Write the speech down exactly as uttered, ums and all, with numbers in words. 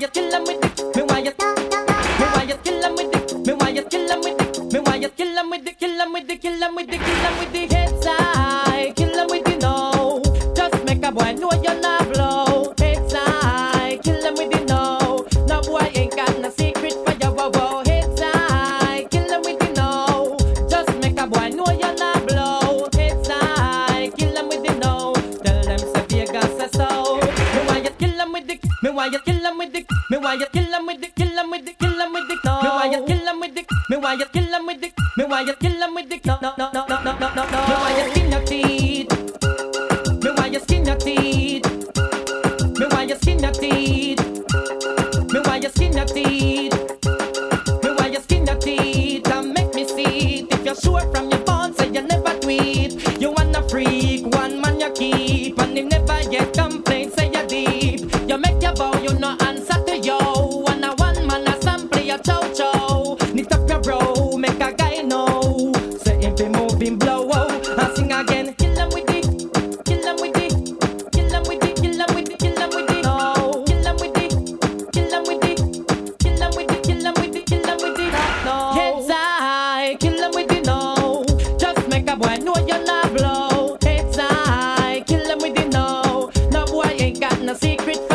you kill 'em with it? Me why you? Me why you kill 'em with it? Me why you kill 'em with it? Me why you kill 'em with it? Kill 'em with it? Kill 'em with it? Kill 'em with the head side. Kill 'em with the no. Just make a boy know you're not blow. Head side. Kill 'em with the no. No boy ain't got no secret for your wow wow. Head side. Kill 'em with the no. Just make a boy know you're not blow. Head side. Kill 'em with the no. Tell them say Vegas say so. Me why you kill 'em with the? Me why you kill 'em with the? Me why you kill 'em with the? Kill 'em with the? Kill 'em with the no. Me why you kill 'em with the? Me why you kill 'em with the? Me why you kill 'em with the? No no no no no no no no. Me why you skin your teeth? Me why you skin your teeth? Me why you skin your teeth? Me why you skin your teeth? Me why you skin your teeth? And make me see it. If you're sure from your phone, say you never tweet. You wanna freak, one man you keep, and him never yet complain, say you deep. You make your vow, you no answer to yo. One a one man a sample your chow chow. Knit up your bro, make a guy know. Say if he moving blow, and sing again. Kill 'em with it, kill 'em with it, kill 'em with it, kill 'em with it, kill 'em with it. No, kill 'em with it, kill 'em with it, kill 'em with it, kill 'em with it, kill 'em with it. No, heads high, kill 'em with it. No, just make a boy know you're not blow. Heads high, kill 'em with it. No, no boy ain't got no secret.